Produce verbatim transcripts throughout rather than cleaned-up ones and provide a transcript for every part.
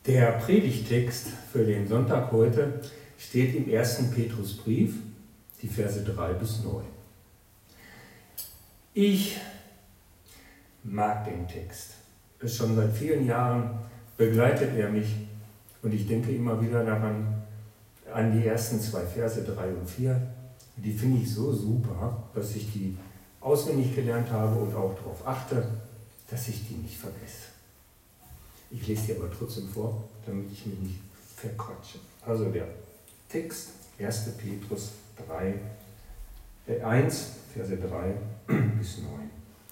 Der Predigttext für den Sonntag heute steht im ersten Petrusbrief, die Verse drei bis neun. Ich mag den Text. Schon seit vielen Jahren begleitet er mich und ich denke immer wieder daran, an die ersten zwei Verse drei und vier. Die finde ich so super, dass ich die auswendig gelernt habe und auch darauf achte, dass ich die nicht vergesse. Ich lese sie aber trotzdem vor, damit ich mich nicht verquatsche. Also der Text, erster Petrus drei, äh eins, Verse drei bis neun.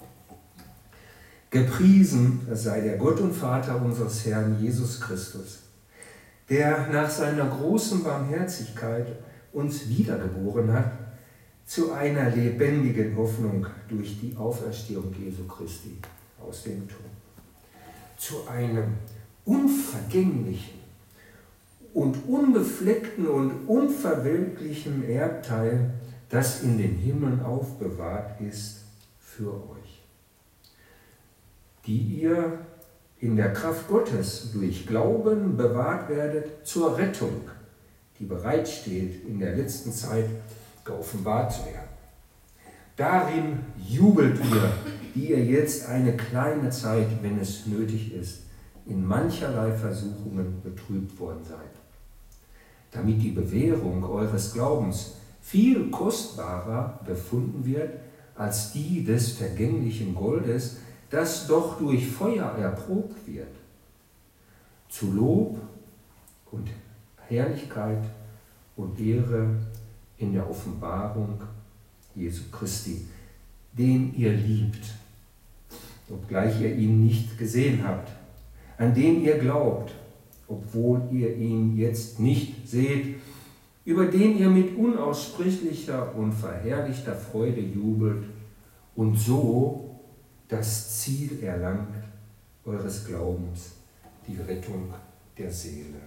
Gepriesen sei der Gott und Vater unseres Herrn Jesus Christus, der nach seiner großen Barmherzigkeit uns wiedergeboren hat zu einer lebendigen Hoffnung durch die Auferstehung Jesu Christi aus dem Tod, zu einem unvergänglichen und unbefleckten und unverwelklichen Erbteil, das in den Himmeln aufbewahrt ist für euch, die ihr in der Kraft Gottes durch Glauben bewahrt werdet zur Rettung, die bereitsteht, in der letzten Zeit geoffenbart zu werden. Darin jubelt ihr, die ihr jetzt eine kleine Zeit, wenn es nötig ist, in mancherlei Versuchungen betrübt worden seid, damit die Bewährung eures Glaubens viel kostbarer befunden wird als die des vergänglichen Goldes, das doch durch Feuer erprobt wird, zu Lob und Herrlichkeit und Ehre in der Offenbarung Jesu Christi, den ihr liebt, obgleich ihr ihn nicht gesehen habt, an den ihr glaubt, obwohl ihr ihn jetzt nicht seht, über den ihr mit unaussprechlicher und verherrlichter Freude jubelt und so das Ziel erlangt eures Glaubens, die Rettung der Seele.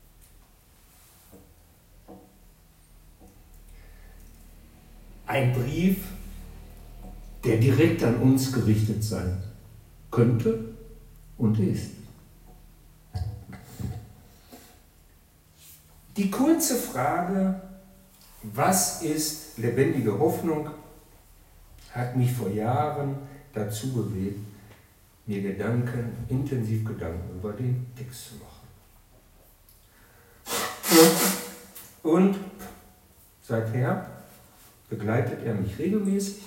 Ein Brief, der direkt an uns gerichtet sein könnte und ist. Die kurze Frage, was ist lebendige Hoffnung, hat mich vor Jahren dazu bewegt, mir Gedanken, intensiv Gedanken über den Text zu machen. Und seither begleitet er mich regelmäßig.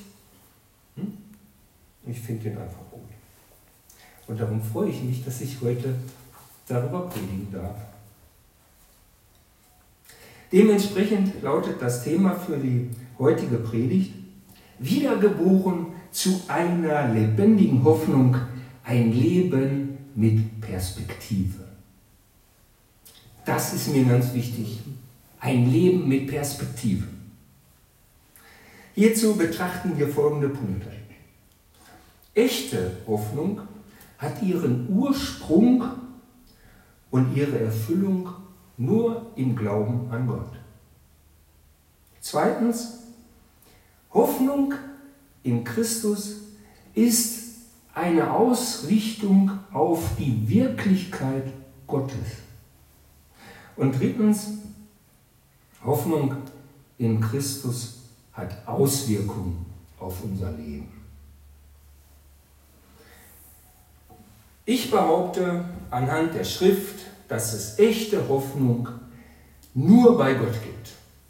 Ich finde ihn einfach gut. Und darum freue ich mich, dass ich heute darüber predigen darf. Dementsprechend lautet das Thema für die heutige Predigt: Wiedergeboren zu einer lebendigen Hoffnung, ein Leben mit Perspektive. Das ist mir ganz wichtig. Ein Leben mit Perspektive. Hierzu betrachten wir folgende Punkte. Echte Hoffnung hat ihren Ursprung und ihre Erfüllung nur im Glauben an Gott. Zweitens, Hoffnung in Christus ist eine Ausrichtung auf die Wirklichkeit Gottes. Und drittens, Hoffnung in Christus hat Auswirkungen auf unser Leben. Ich behaupte anhand der Schrift, dass es echte Hoffnung nur bei Gott gibt.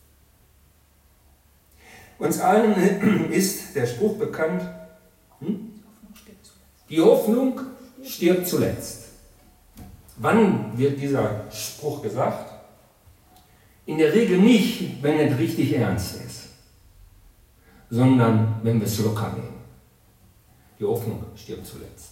Uns allen ist der Spruch bekannt, hm? Die Hoffnung stirbt zuletzt. Wann wird dieser Spruch gesagt? In der Regel nicht, wenn es richtig ernst ist, sondern wenn wir es locker nehmen. Die Hoffnung stirbt zuletzt.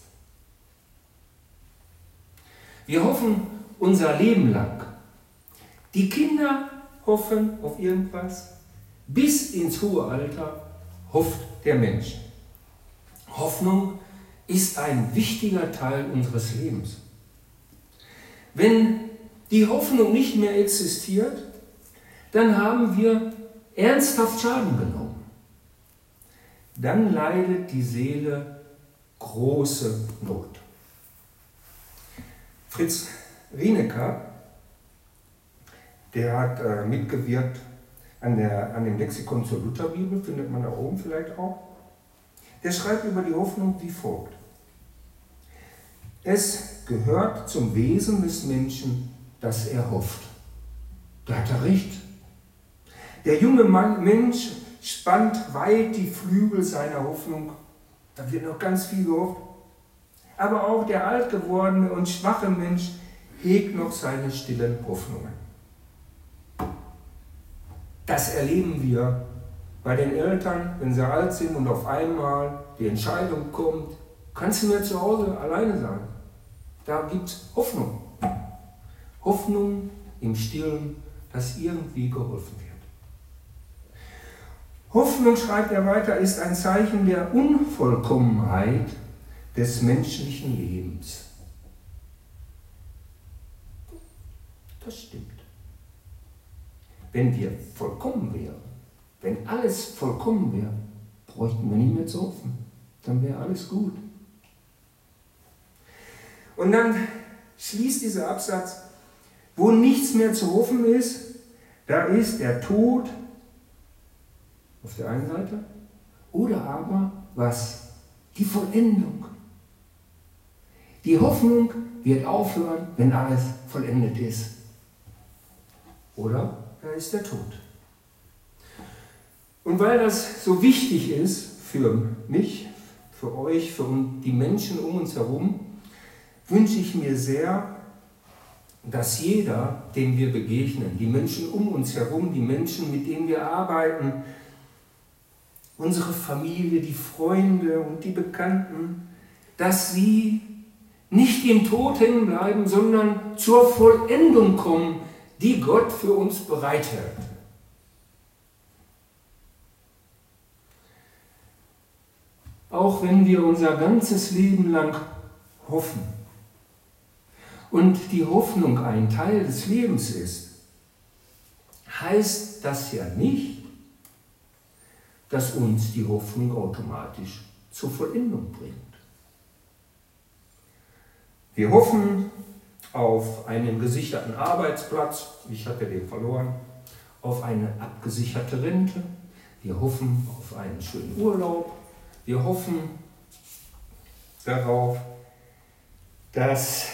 Wir hoffen unser Leben lang. Die Kinder hoffen auf irgendwas. Bis ins hohe Alter hofft der Mensch. Hoffnung ist ein wichtiger Teil unseres Lebens. Wenn die Hoffnung nicht mehr existiert, dann haben wir ernsthaft Schaden genommen. Dann leidet die Seele große Not. Fritz Rinecker, der hat äh, mitgewirkt an, der, an dem Lexikon zur Lutherbibel, findet man da oben vielleicht auch. Der schreibt über die Hoffnung wie folgt. Es gehört zum Wesen des Menschen, dass er hofft. Da hat er recht. Der junge Mann, Mensch spannt weit die Flügel seiner Hoffnung. Da wird noch ganz viel gehofft. Aber auch der alt gewordene und schwache Mensch hegt noch seine stillen Hoffnungen. Das erleben wir bei den Eltern, wenn sie alt sind und auf einmal die Entscheidung kommt, kannst du mir zu Hause alleine sein? Da gibt es Hoffnung. Hoffnung im Stillen, dass irgendwie geholfen wird. Hoffnung, schreibt er weiter, ist ein Zeichen der Unvollkommenheit des menschlichen Lebens. Das stimmt. Wenn wir vollkommen wären, wenn alles vollkommen wäre, bräuchten wir nicht mehr zu hoffen. Dann wäre alles gut. Und dann schließt dieser Absatz, wo nichts mehr zu hoffen ist, da ist der Tod auf der einen Seite oder aber was? Die Vollendung. Die Hoffnung wird aufhören, wenn alles vollendet ist. Oder da ist der Tod. Und weil das so wichtig ist für mich, für euch, für die Menschen um uns herum, wünsche ich mir sehr, dass jeder, dem wir begegnen, die Menschen um uns herum, die Menschen, mit denen wir arbeiten, unsere Familie, die Freunde und die Bekannten, dass sie nicht im Tod hängen bleiben, sondern zur Vollendung kommen, die Gott für uns bereithält. Auch wenn wir unser ganzes Leben lang hoffen und die Hoffnung ein Teil des Lebens ist, heißt das ja nicht, dass uns die Hoffnung automatisch zur Vollendung bringt. Wir hoffen auf einen gesicherten Arbeitsplatz, ich hatte den verloren, auf eine abgesicherte Rente, wir hoffen auf einen schönen Urlaub, wir hoffen darauf, dass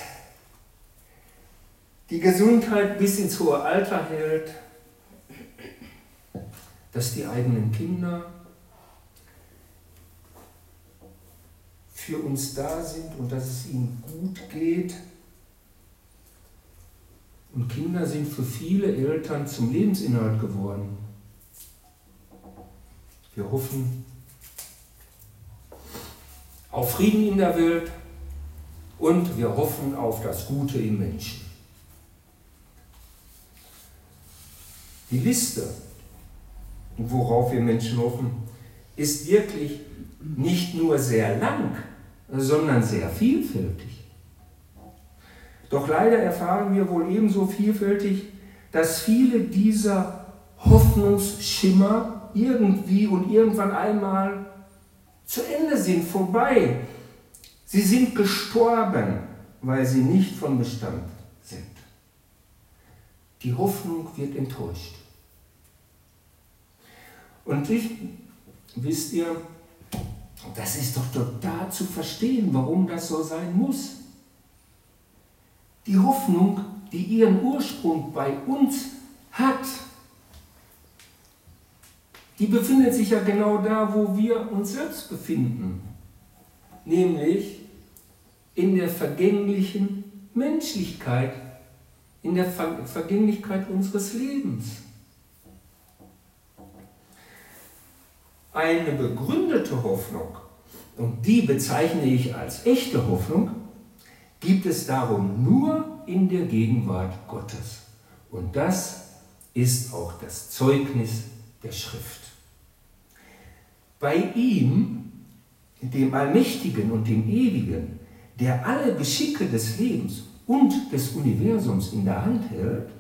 die Gesundheit bis ins hohe Alter hält, dass die eigenen Kinder für uns da sind und dass es ihnen gut geht. Und Kinder sind für viele Eltern zum Lebensinhalt geworden. Wir hoffen auf Frieden in der Welt und wir hoffen auf das Gute im Menschen. Die Liste, worauf wir Menschen hoffen, ist wirklich nicht nur sehr lang, sondern sehr vielfältig. Doch leider erfahren wir wohl ebenso vielfältig, dass viele dieser Hoffnungsschimmer irgendwie und irgendwann einmal zu Ende sind, vorbei. Sie sind gestorben, weil sie nicht von Bestand sind. Die Hoffnung wird enttäuscht. Und ich, wisst ihr, das ist doch total zu verstehen, warum das so sein muss. Die Hoffnung, die ihren Ursprung bei uns hat, die befindet sich ja genau da, wo wir uns selbst befinden, nämlich in der vergänglichen Menschlichkeit, in der Ver- Vergänglichkeit unseres Lebens. Eine begründete Hoffnung, und die bezeichne ich als echte Hoffnung, gibt es darum nur in der Gegenwart Gottes. Und das ist auch das Zeugnis der Schrift. Bei ihm, dem Allmächtigen und dem Ewigen, der alle Geschicke des Lebens und des Universums in der Hand hält,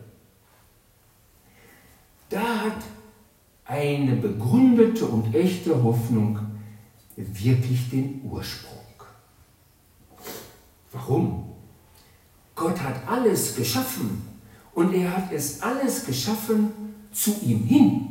da hat eine begründete und echte Hoffnung wirklich den Ursprung. Warum? Gott hat alles geschaffen und er hat es alles geschaffen zu ihm hin.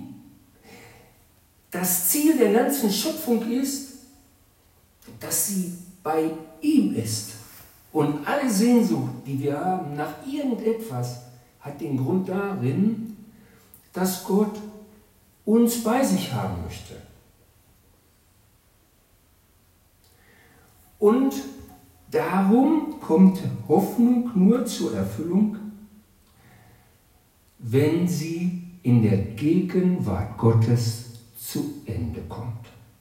Das Ziel der ganzen Schöpfung ist, dass sie bei ihm ist. Und alle Sehnsucht, die wir haben nach irgendetwas, hat den Grund darin, dass Gott uns bei sich haben möchte. Und darum kommt Hoffnung nur zur Erfüllung, wenn sie in der Gegenwart Gottes zu Ende kommt.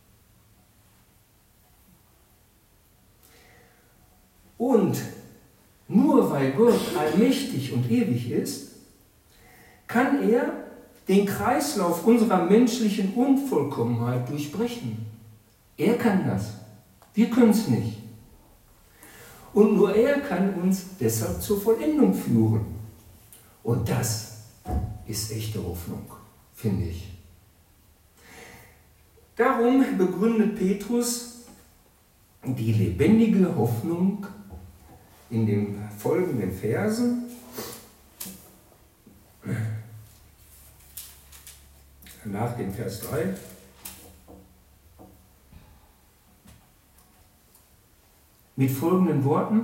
Und nur weil Gott allmächtig und ewig ist, kann er den Kreislauf unserer menschlichen Unvollkommenheit durchbrechen. Er kann das. Wir können es nicht. Und nur er kann uns deshalb zur Vollendung führen. Und das ist echte Hoffnung, finde ich. Darum begründet Petrus die lebendige Hoffnung in den folgenden Versen. Nach dem Vers drei. Mit folgenden Worten: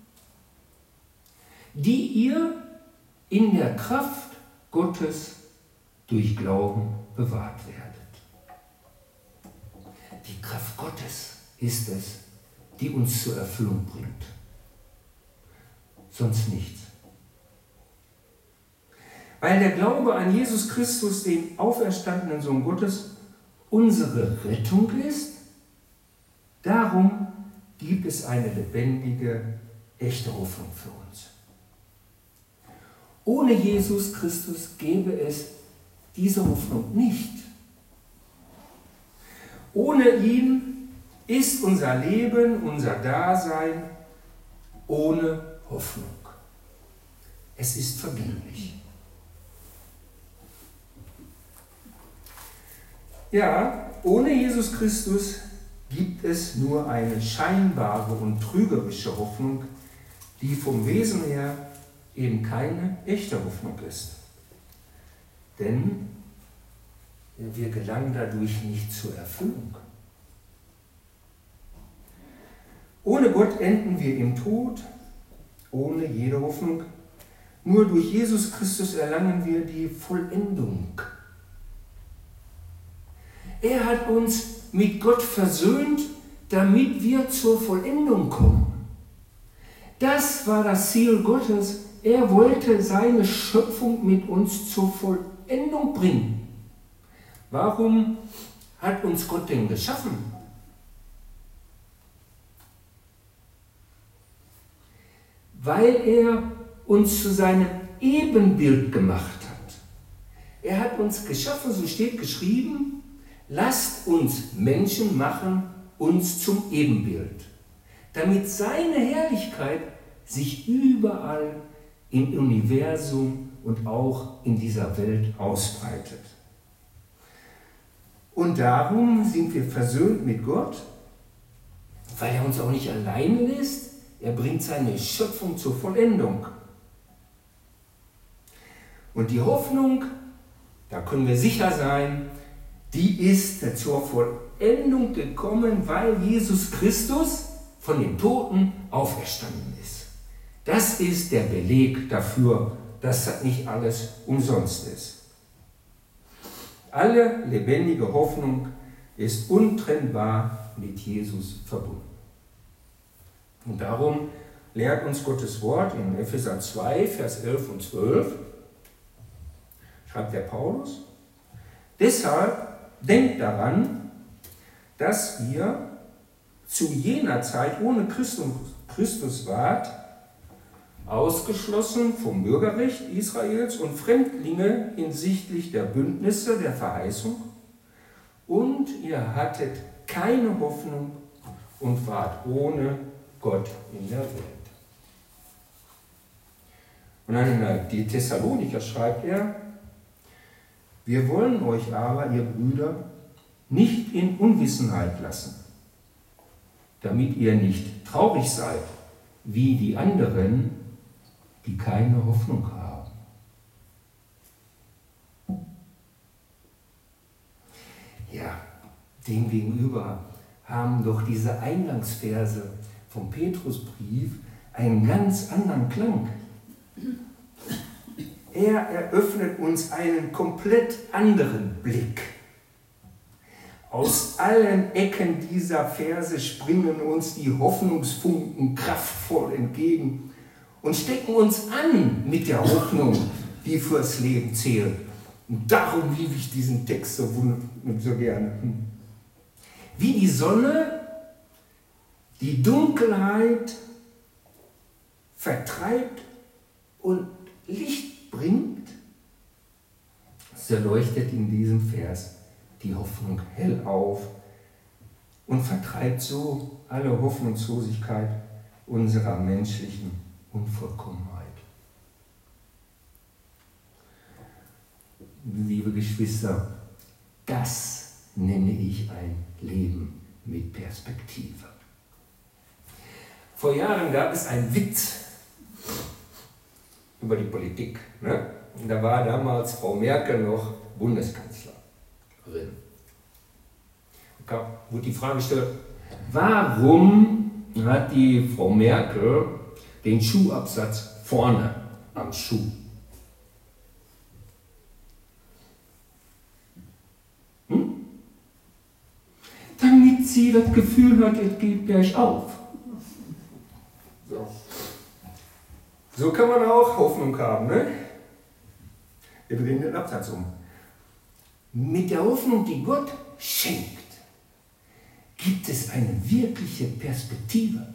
Die ihr in der Kraft Gottes durch Glauben bewahrt werdet. Die Kraft Gottes ist es, die uns zur Erfüllung bringt. Sonst nichts. Weil der Glaube an Jesus Christus, den auferstandenen Sohn Gottes, unsere Rettung ist, darum gibt es eine lebendige, echte Hoffnung für uns. Ohne Jesus Christus gäbe es diese Hoffnung nicht. Ohne ihn ist unser Leben, unser Dasein ohne Hoffnung. Es ist vergänglich. Ja, ohne Jesus Christus gibt es nur eine scheinbare und trügerische Hoffnung, die vom Wesen her eben keine echte Hoffnung ist. Denn wir gelangen dadurch nicht zur Erfüllung. Ohne Gott enden wir im Tod, ohne jede Hoffnung. Nur durch Jesus Christus erlangen wir die Vollendung. Er hat uns mit Gott versöhnt, damit wir zur Vollendung kommen. Das war das Ziel Gottes. Er wollte seine Schöpfung mit uns zur Vollendung bringen. Warum hat uns Gott denn geschaffen? Weil er uns zu seinem Ebenbild gemacht hat. Er hat uns geschaffen, so steht geschrieben, lasst uns Menschen machen, uns zum Ebenbild, damit seine Herrlichkeit sich überall im Universum und auch in dieser Welt ausbreitet. Und darum sind wir versöhnt mit Gott, weil er uns auch nicht alleine lässt. Er bringt seine Schöpfung zur Vollendung. Und die Hoffnung, da können wir sicher sein, die ist zur Vollendung gekommen, weil Jesus Christus von den Toten auferstanden ist. Das ist der Beleg dafür, dass das nicht alles umsonst ist. Alle lebendige Hoffnung ist untrennbar mit Jesus verbunden. Und darum lehrt uns Gottes Wort in Epheser zwei, Vers elf und zwölf, schreibt der Paulus: Deshalb denkt daran, dass ihr zu jener Zeit ohne Christus, Christus wart, ausgeschlossen vom Bürgerrecht Israels und Fremdlinge hinsichtlich der Bündnisse der Verheißung, und ihr hattet keine Hoffnung und wart ohne Gott in der Welt. Und an die Thessalonicher schreibt er: Wir wollen euch aber, ihr Brüder, nicht in Unwissenheit lassen, damit ihr nicht traurig seid wie die anderen, die keine Hoffnung haben. Ja, demgegenüber haben doch diese Eingangsverse vom Petrusbrief einen ganz anderen Klang. Er eröffnet uns einen komplett anderen Blick. Aus allen Ecken dieser Verse springen uns die Hoffnungsfunken kraftvoll entgegen und stecken uns an mit der Hoffnung, die fürs Leben zählt. Und darum liebe ich diesen Text so, so gerne. Wie die Sonne die Dunkelheit vertreibt und Licht bringt, so leuchtet in diesem Vers die Hoffnung hell auf und vertreibt so alle Hoffnungslosigkeit unserer menschlichen Unvollkommenheit. Liebe Geschwister, das nenne ich ein Leben mit Perspektive. Vor Jahren gab es einen Witz über die Politik. Ne? Und da war damals Frau Merkel noch Bundeskanzlerin. Da wurde die Frage gestellt, warum hat die Frau Merkel den Schuhabsatz vorne am Schuh? Hm? Damit sie das Gefühl hat, es geht bergauf. So. So kann man auch Hoffnung haben, ne? Wir drehen den Absatz um. Mit der Hoffnung, die Gott schenkt, gibt es eine wirkliche Perspektive.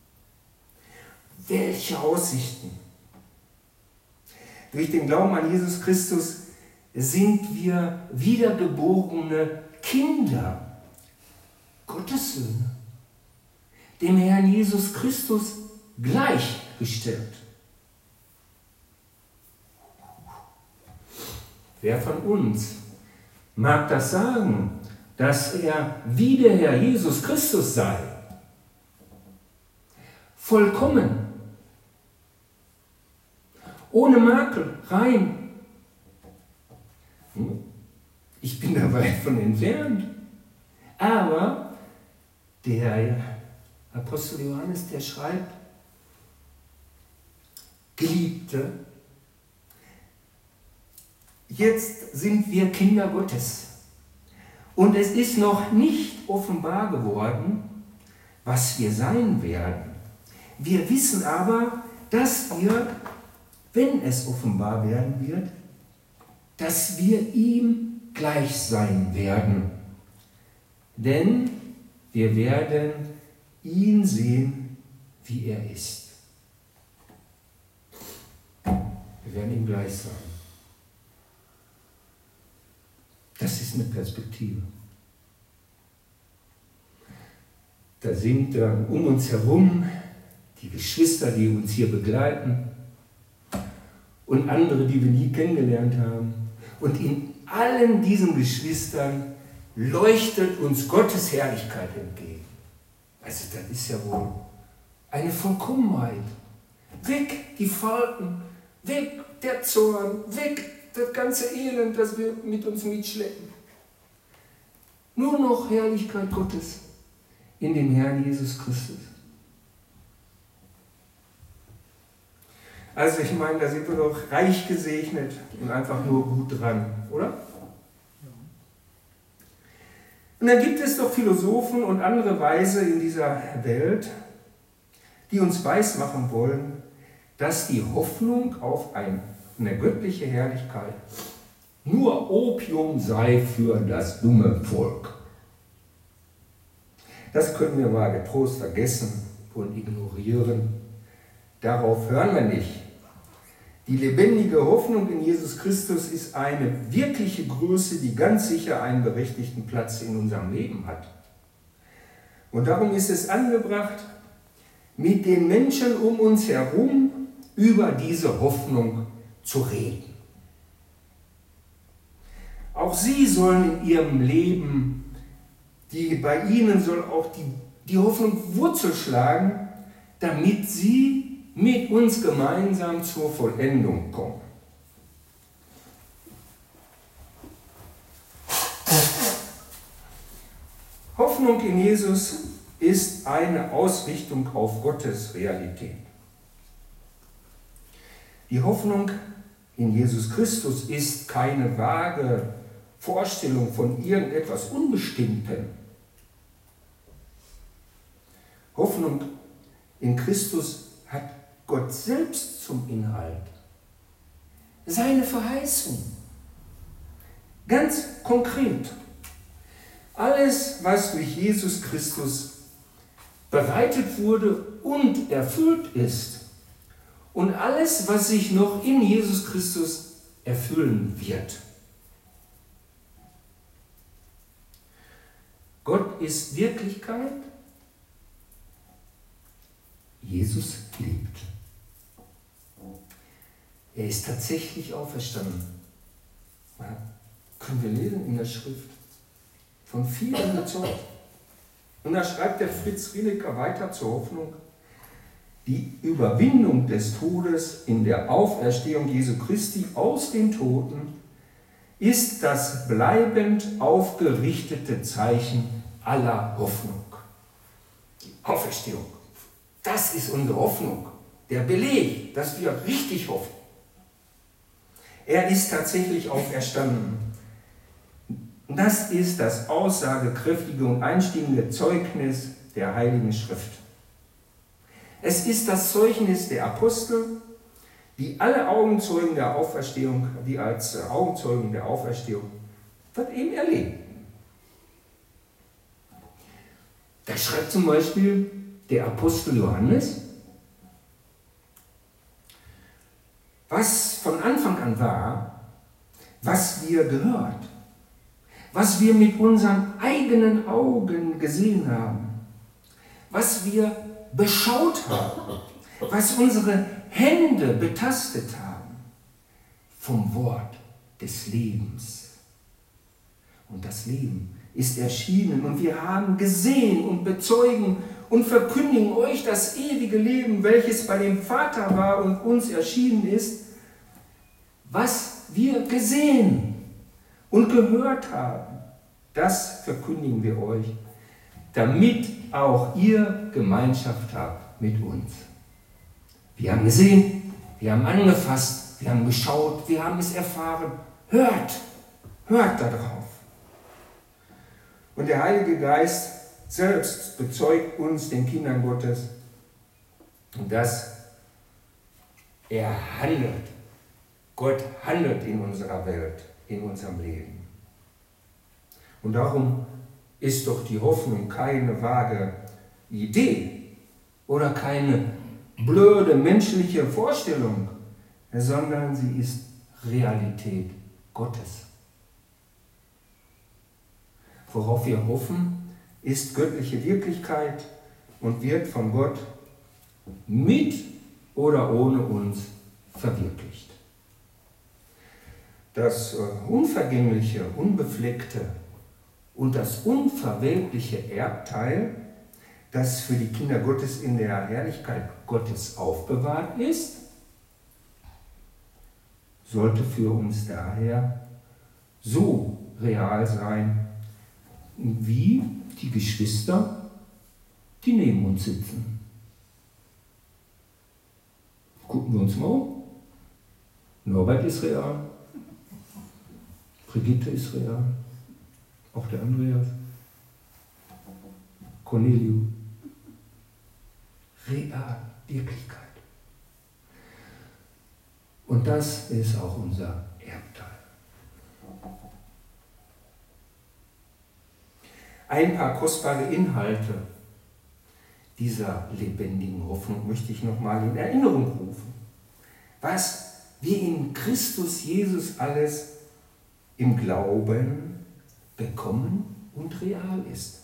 Welche Aussichten! Durch den Glauben an Jesus Christus sind wir wiedergeborene Kinder, Gottessöhne, dem Herrn Jesus Christus gleichgestellt. Wer von uns mag das sagen, dass er wie der Herr Jesus Christus sei? Vollkommen, ohne Makel, rein. Ich bin da weit von entfernt. Aber der Apostel Johannes, der schreibt, Geliebte, jetzt sind wir Kinder Gottes. Und es ist noch nicht offenbar geworden, was wir sein werden. Wir wissen aber, dass wir, wenn es offenbar werden wird, dass wir ihm gleich sein werden. Denn wir werden ihn sehen, wie er ist. Wir werden ihm gleich sein. Das ist eine Perspektive. Da sind dann um uns herum die Geschwister, die uns hier begleiten und andere, die wir nie kennengelernt haben. Und in allen diesen Geschwistern leuchtet uns Gottes Herrlichkeit entgegen. Also das ist ja wohl eine Vollkommenheit. Weg die Falten, weg der Zorn, weg das ganze Elend, das wir mit uns mitschleppen. Nur noch Herrlichkeit Gottes in dem Herrn Jesus Christus. Also ich meine, da sind wir doch reich gesegnet und einfach nur gut dran, oder? Und dann gibt es doch Philosophen und andere Weise in dieser Welt, die uns weismachen wollen, dass die Hoffnung auf eine göttliche Herrlichkeit nur Opium sei für das dumme Volk. Das können wir mal getrost vergessen und ignorieren. Darauf hören wir nicht. Die lebendige Hoffnung in Jesus Christus ist eine wirkliche Größe, die ganz sicher einen berechtigten Platz in unserem Leben hat. Und darum ist es angebracht, mit den Menschen um uns herum über diese Hoffnung zu reden. Auch sie sollen in ihrem Leben, die, bei ihnen soll auch die, die Hoffnung Wurzel schlagen, damit sie mit uns gemeinsam zur Vollendung kommen. Hoffnung in Jesus ist eine Ausrichtung auf Gottes Realität. Die Hoffnung in Jesus Christus ist keine vage Vorstellung von irgendetwas Unbestimmtem. Hoffnung in Christus hat Gott selbst zum Inhalt. Seine Verheißung. Ganz konkret. Alles, was durch Jesus Christus bereitet wurde und erfüllt ist. Und alles, was sich noch in Jesus Christus erfüllen wird. Gott ist Wirklichkeit. Jesus lebt. Er ist tatsächlich auferstanden. Ja, können wir lesen in der Schrift. Von vielen bezeugt. Und da schreibt der Fritz Rienecker weiter zur Hoffnung: Die Überwindung des Todes in der Auferstehung Jesu Christi aus den Toten ist das bleibend aufgerichtete Zeichen aller Hoffnung. Die Auferstehung, das ist unsere Hoffnung, der Beleg, dass wir richtig hoffen. Er ist tatsächlich auferstanden. Das ist das aussagekräftige und einstimmige Zeugnis der Heiligen Schrift. Es ist das Zeugnis der Apostel, die alle Augenzeugen der Auferstehung, die als Augenzeugen der Auferstehung das eben erleben. Da schreibt zum Beispiel der Apostel Johannes, was von Anfang an war, was wir gehört, was wir mit unseren eigenen Augen gesehen haben, was wir beschaut haben, was unsere Hände betastet haben, vom Wort des Lebens. Und das Leben ist erschienen und wir haben gesehen und bezeugen und verkündigen euch das ewige Leben, welches bei dem Vater war und uns erschienen ist, was wir gesehen und gehört haben. Das verkündigen wir euch, damit auch ihr Gemeinschaft habt mit uns. Wir haben gesehen, wir haben angefasst, wir haben geschaut, wir haben es erfahren. Hört, hört darauf. Und der Heilige Geist selbst bezeugt uns, den Kindern Gottes, dass er handelt. Gott handelt in unserer Welt, in unserem Leben. Und darum ist doch die Hoffnung keine vage Idee oder keine blöde menschliche Vorstellung, sondern sie ist Realität Gottes. Worauf wir hoffen, ist göttliche Wirklichkeit und wird von Gott mit oder ohne uns verwirklicht. Das unvergängliche, unbefleckte und das unverwelkliche Erbteil, das für die Kinder Gottes in der Herrlichkeit Gottes aufbewahrt ist, sollte für uns daher so real sein, wie die Geschwister, die neben uns sitzen. Gucken wir uns mal um. Norbert ist real, Brigitte ist real, auch der Andreas, Cornelio. Real, Wirklichkeit. Und das ist auch unser Erbteil. Ein paar kostbare Inhalte dieser lebendigen Hoffnung möchte ich nochmal in Erinnerung rufen. Was wir in Christus Jesus alles im Glauben bekommen und real ist.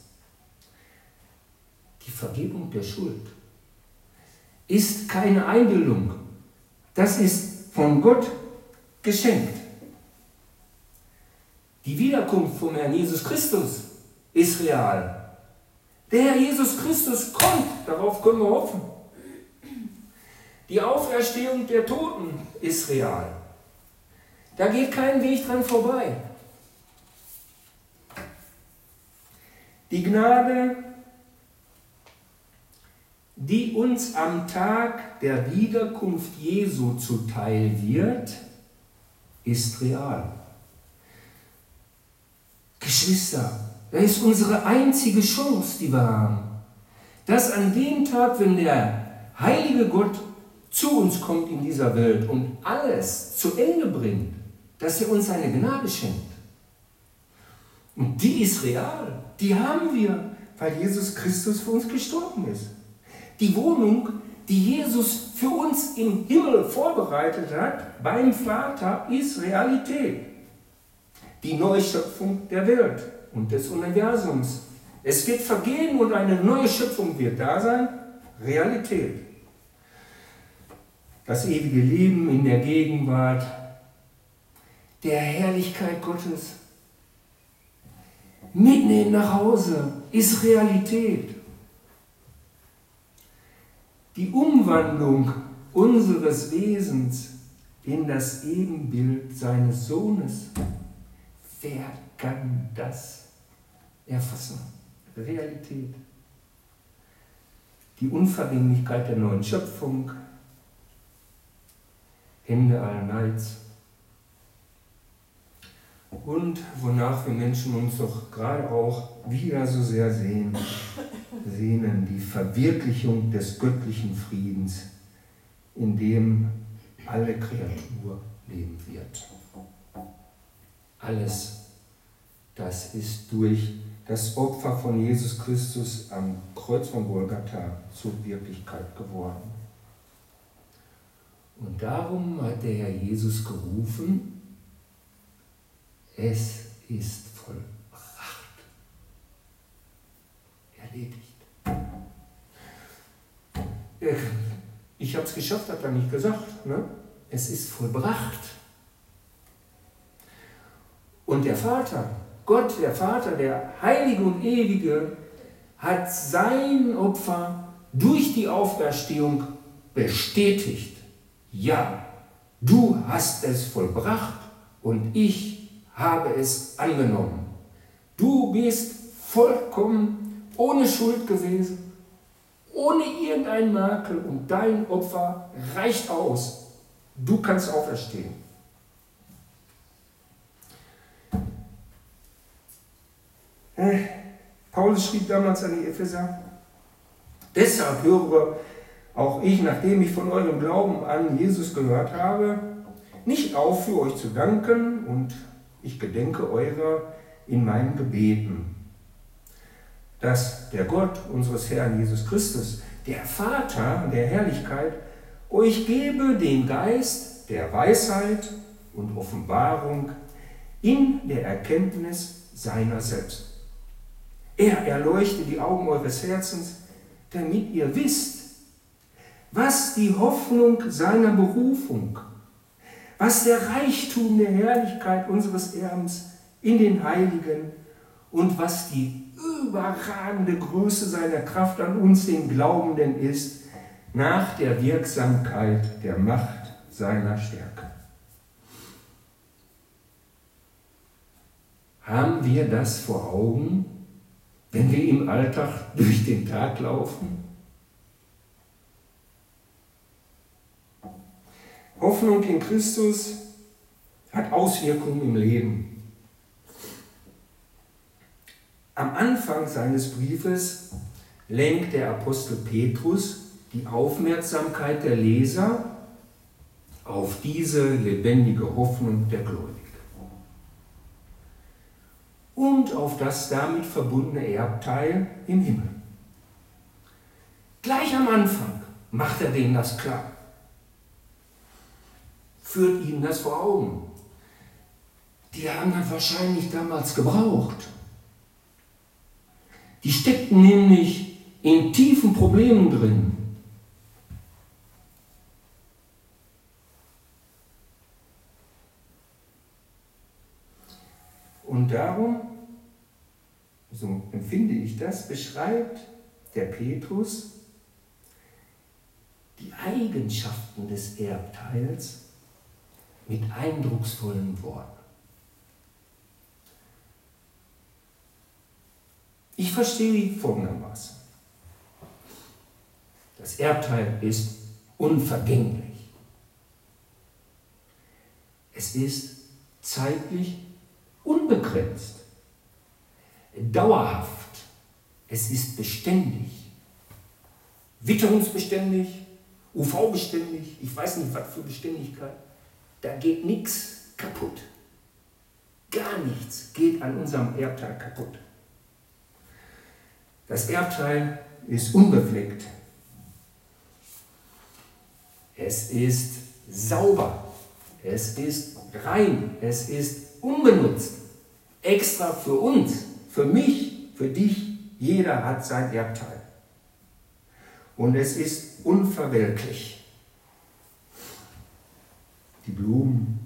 Die Vergebung der Schuld ist keine Einbildung. Das ist von Gott geschenkt. Die Wiederkunft vom Herrn Jesus Christus ist real. Der Herr Jesus Christus kommt, darauf können wir hoffen. Die Auferstehung der Toten ist real. Da geht kein Weg dran vorbei. Die Gnade, die uns am Tag der Wiederkunft Jesu zuteil wird, ist real. Geschwister, das ist unsere einzige Chance, die wir haben. Dass an dem Tag, wenn der heilige Gott zu uns kommt in dieser Welt und alles zu Ende bringt, dass er uns seine Gnade schenkt. Und die ist real. Die haben wir, weil Jesus Christus für uns gestorben ist. Die Wohnung, die Jesus für uns im Himmel vorbereitet hat, beim Vater, ist Realität. Die Neuschöpfung der Welt und des Universums. Es wird vergehen und eine neue Schöpfung wird da sein. Realität. Das ewige Leben in der Gegenwart der Herrlichkeit Gottes. Mitnehmen nach Hause ist Realität. Die Umwandlung unseres Wesens in das Ebenbild seines Sohnes. Wer kann das erfassen? Realität. Die Unvergänglichkeit der neuen Schöpfung. Ende allen Neids. Und wonach wir Menschen uns doch gerade auch wieder so sehr sehen, sehnen, die Verwirklichung des göttlichen Friedens, in dem alle Kreatur leben wird. Alles, das ist durch das Opfer von Jesus Christus am Kreuz von Golgatha zur Wirklichkeit geworden. Und darum hat der Herr Jesus gerufen, es ist vollbracht, erledigt. Ich habe es geschafft, hat er nicht gesagt. Ne? Es ist vollbracht. Und der Vater, Gott, der Vater, der Heilige und Ewige, hat sein Opfer durch die Auferstehung bestätigt. Ja, du hast es vollbracht und ich habe es angenommen. Du bist vollkommen ohne Schuld gewesen, ohne irgendeinen Makel und dein Opfer reicht aus. Du kannst auferstehen. Paulus schrieb damals an die Epheser, deshalb höre auch ich, nachdem ich von eurem Glauben an Jesus gehört habe, nicht auf, für euch zu danken, und ich gedenke eurer in meinen Gebeten, dass der Gott unseres Herrn Jesus Christus, der Vater der Herrlichkeit, euch gebe den Geist der Weisheit und Offenbarung in der Erkenntnis seiner selbst. Er erleuchte die Augen eures Herzens, damit ihr wisst, was die Hoffnung seiner Berufung, was der Reichtum der Herrlichkeit unseres Erbens in den Heiligen und was die überragende Größe seiner Kraft an uns, den Glaubenden, ist, nach der Wirksamkeit der Macht seiner Stärke. Haben wir das vor Augen, wenn wir im Alltag durch den Tag laufen? Hoffnung in Christus hat Auswirkungen im Leben. Am Anfang seines Briefes lenkt der Apostel Petrus die Aufmerksamkeit der Leser auf diese lebendige Hoffnung der Gläubigen und auf das damit verbundene Erbteil im Himmel. Gleich am Anfang macht er denen das klar, führt ihnen das vor Augen. Die haben das wahrscheinlich damals gebraucht. Die steckten nämlich in tiefen Problemen drin. Und darum, so empfinde ich das, beschreibt der Petrus die Eigenschaften des Erbteils mit eindrucksvollen Worten. Ich verstehe die folgendermaßen. Das Erbteil ist unvergänglich. Es ist zeitlich unbegrenzt, dauerhaft. Es ist beständig, witterungsbeständig, U V-beständig, ich weiß nicht, was für Beständigkeit. Da geht nichts kaputt. Gar nichts geht an unserem Erbteil kaputt. Das Erbteil ist unbefleckt. Es ist sauber. Es ist rein. Es ist unbenutzt. Extra für uns, für mich, für dich. Jeder hat sein Erbteil. Und es ist unverwelklich. Die Blumen,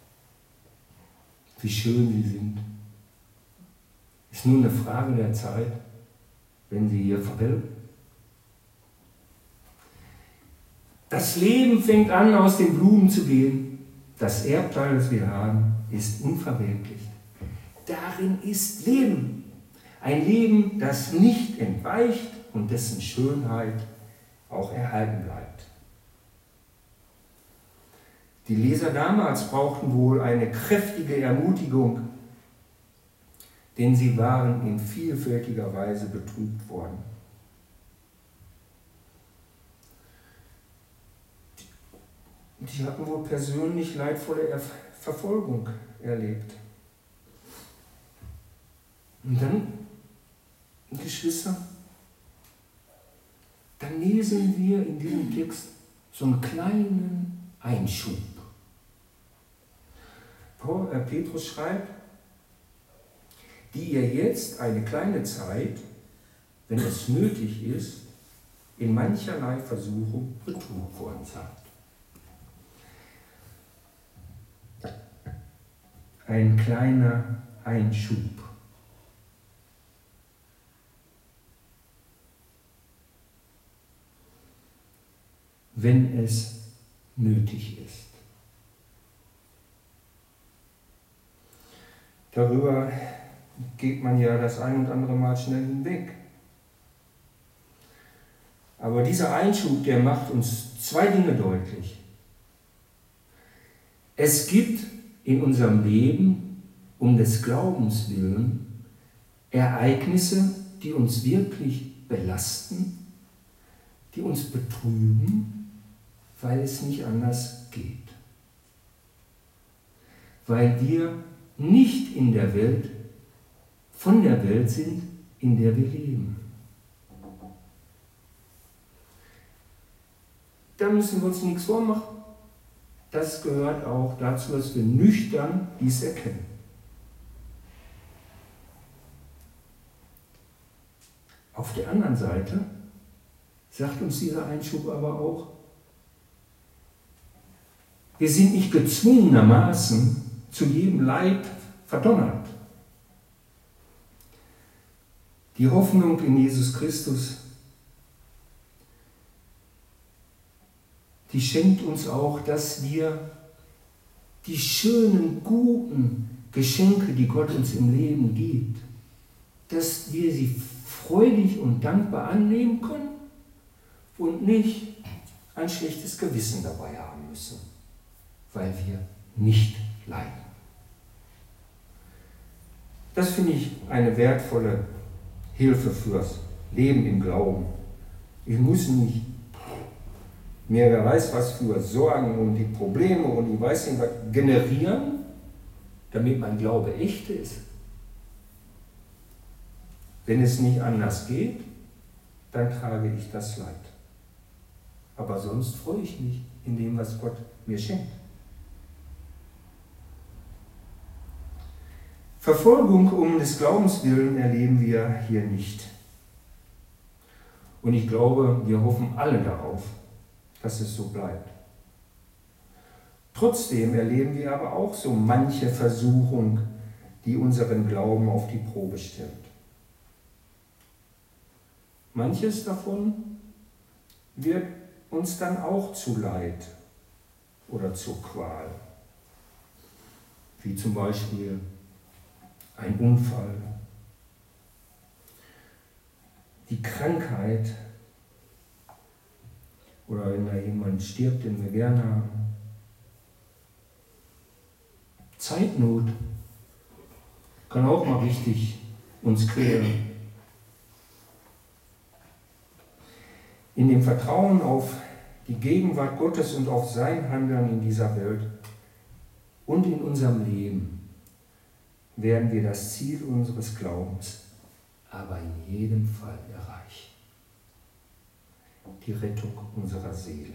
wie schön sie sind, ist nur eine Frage der Zeit, wenn sie hier verwelken. Das Leben fängt an, aus den Blumen zu gehen. Das Erbteil, das wir haben, ist unverwelklicht. Darin ist Leben. Ein Leben, das nicht entweicht und dessen Schönheit auch erhalten bleibt. Die Leser damals brauchten wohl eine kräftige Ermutigung, denn sie waren in vielfältiger Weise betrübt worden. Die hatten wohl persönlich leidvolle Verfolgung erlebt. Und dann, Geschwister, dann lesen wir in diesem Text so einen kleinen Einschub. Paul, äh, Petrus schreibt, die ihr jetzt eine kleine Zeit, wenn es nötig ist, in mancherlei Versuchung betrübt worden seid. Ein kleiner Einschub. Wenn es nötig ist. Darüber geht man ja das ein und andere Mal schnell hinweg. Aber dieser Einschub, der macht uns zwei Dinge deutlich. Es gibt in unserem Leben um des Glaubens willen Ereignisse, die uns wirklich belasten, die uns betrüben, weil es nicht anders geht. Weil wir nicht in der Welt, von der Welt sind, in der wir leben. Da müssen wir uns nichts vormachen. Das gehört auch dazu, dass wir nüchtern dies erkennen. Auf der anderen Seite sagt uns dieser Einschub aber auch, wir sind nicht gezwungenermaßen zu jedem Leid verdonnert. Die Hoffnung in Jesus Christus, die schenkt uns auch, dass wir die schönen, guten Geschenke, die Gott uns im Leben gibt, dass wir sie freudig und dankbar annehmen können und nicht ein schlechtes Gewissen dabei haben müssen, weil wir nicht leiden. Das finde ich eine wertvolle Hilfe fürs Leben im Glauben. Ich muss nicht mehr, wer weiß was für Sorgen und die Probleme und ich weiß nicht was generieren, damit mein Glaube echt ist. Wenn es nicht anders geht, dann trage ich das Leid. Aber sonst freue ich mich in dem, was Gott mir schenkt. Verfolgung um des Glaubens willen erleben wir hier nicht. Und ich glaube, wir hoffen alle darauf, dass es so bleibt. Trotzdem erleben wir aber auch so manche Versuchung, die unseren Glauben auf die Probe stellt. Manches davon wird uns dann auch zu Leid oder zur Qual, wie zum Beispiel ein Unfall, die Krankheit oder wenn da jemand stirbt, den wir gerne haben, Zeitnot kann auch mal richtig uns quälen. In dem Vertrauen auf die Gegenwart Gottes und auf sein Handeln in dieser Welt und in unserem Leben werden wir das Ziel unseres Glaubens aber in jedem Fall erreichen. Die Rettung unserer Seele.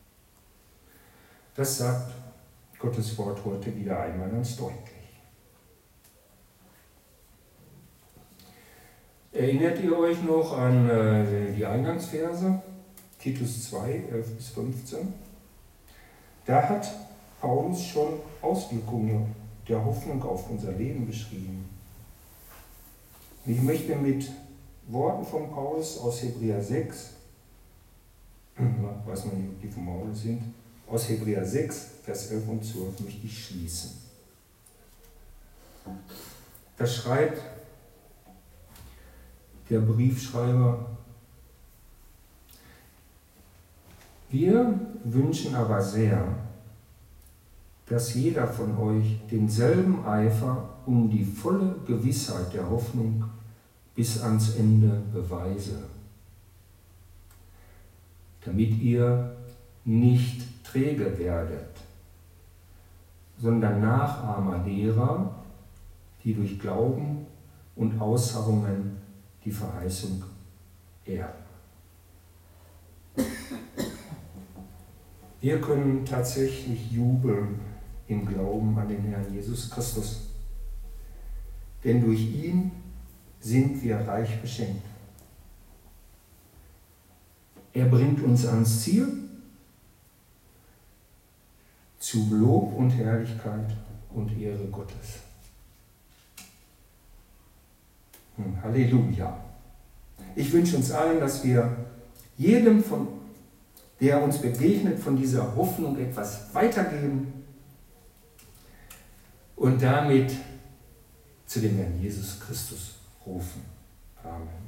Das sagt Gottes Wort heute wieder einmal ganz deutlich. Erinnert ihr euch noch an äh, die Eingangsverse? Titus zwei, elf bis fünfzehn. Da hat Paulus schon Auswirkungen der Hoffnung auf unser Leben beschrieben. Ich möchte mit Worten von Paulus aus Hebräer sechs, weiß man nicht, ob die vom Maul sind, aus Hebräer sechs, Vers elf und zwölf möchte ich schließen. Da schreibt der Briefschreiber: Wir wünschen aber sehr, dass jeder von euch denselben Eifer um die volle Gewissheit der Hoffnung bis ans Ende beweise, damit ihr nicht träge werdet, sondern Nachahmer derer, die durch Glauben und Ausharrungen die Verheißung erben. Wir können tatsächlich jubeln im Glauben an den Herrn Jesus Christus, denn durch ihn sind wir reich beschenkt. Er bringt uns ans Ziel, zu Lob und Herrlichkeit und Ehre Gottes. Hm, Halleluja. Ich wünsche uns allen, dass wir jedem, von, der uns begegnet, von dieser Hoffnung etwas weitergeben und damit zu dem Herrn Jesus Christus rufen. Amen.